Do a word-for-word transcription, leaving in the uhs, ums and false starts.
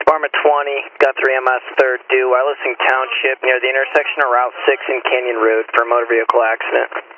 Department twenty, got three M S third due, Wirelessing Township near the intersection of Route six and Canyon Road for a motor vehicle accident.